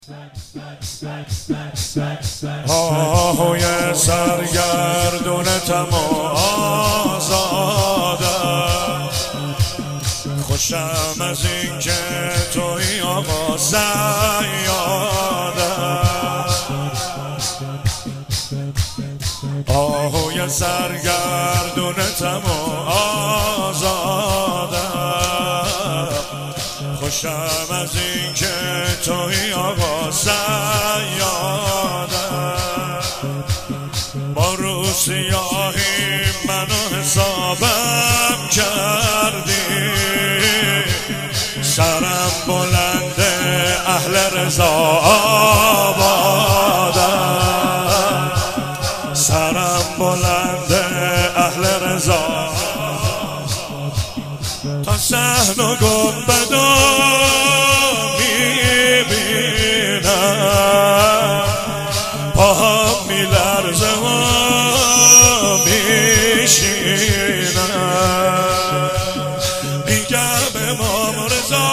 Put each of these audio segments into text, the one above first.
آهوی سرگردونتم و آزادم، خوشم از این که توی آقا زیادم. آهوی سرگردونتم و آزادم، خوشم از این که توی آقا زیادم. با رو سیاهی منو حسابم کردی، سرم بلنده اهل رضا آبادم، سرم بلنده اهل رضا. تا صحن و گنبدو میبینم، پاهم میلرزه و میشینم. میگم امام رضا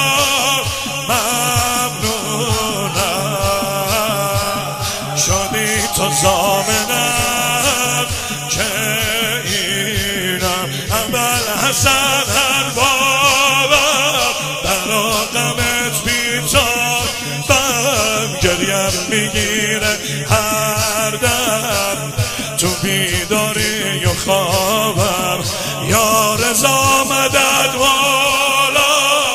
ممنونم، شدی تو ضامنم که اینم. ابوالحسن هر بابم برا غمت بیتابم، گریم میگیره هر دم تو بیداری و خوابم. یا رضا مدد والا،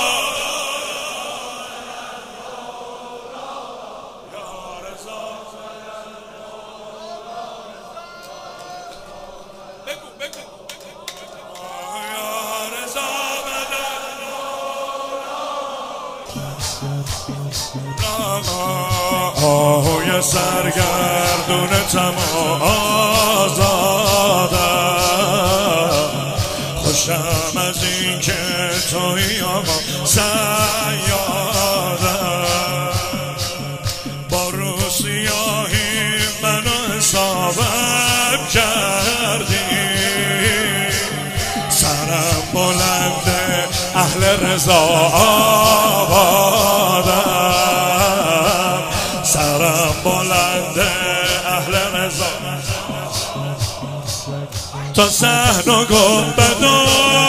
آهوی سرگردونتم و آزادم، خوشم از این که توی آقا زیادم. با رو سیاهی منو حسابم کردی، سرم بلنده اهل رضا آبادم، سرم بلنده اهل رضا. تا صحن و گنبدو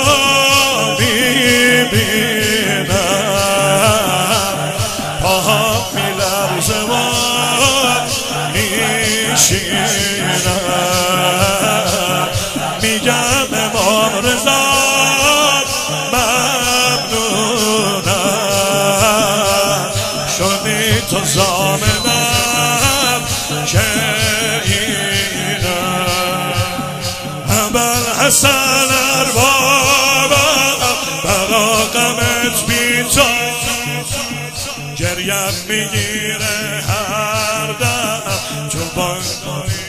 میبینم، پاهم میلرزه و میشینم. میگم امام رضا ممنونم، شدی تو ضامنم که اینم. ابوالحسن اربابم برا غمت بیتاب، گریم میگیره هر دم تو بانگاری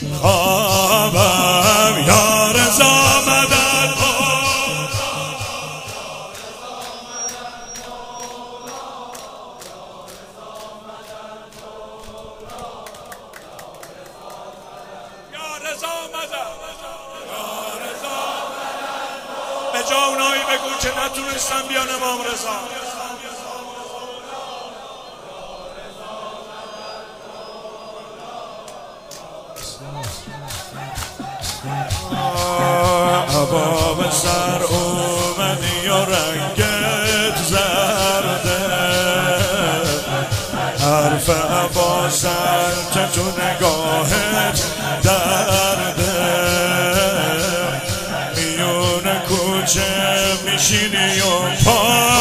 خوابم. یا رضا مدد به جا اونایی بگو که نتونستن بیان امام رضا. عباب سر اومدی و رنگت زرده، حرف عباسن که تو نگاهت درده. میون کوچه میشینی و پا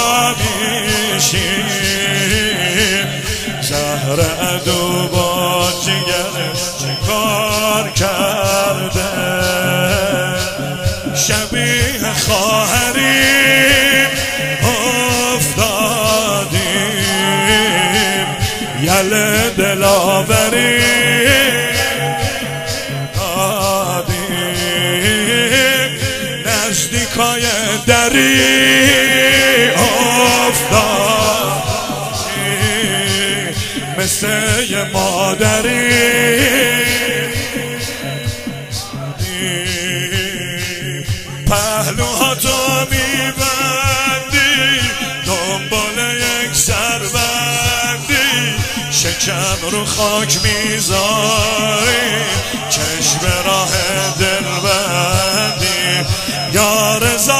میشین، زهر عدو با جگرش کار کرده. شبیه خواهریم افتادیم، یل دلاوریم دادیم. نزدیکای دری افتادیم، مثل یه مادری. پهلوهاتو میبندی، دنبال یک سربندی، شکم رو خاک میذاری، چشم راه دل بندی یا رضا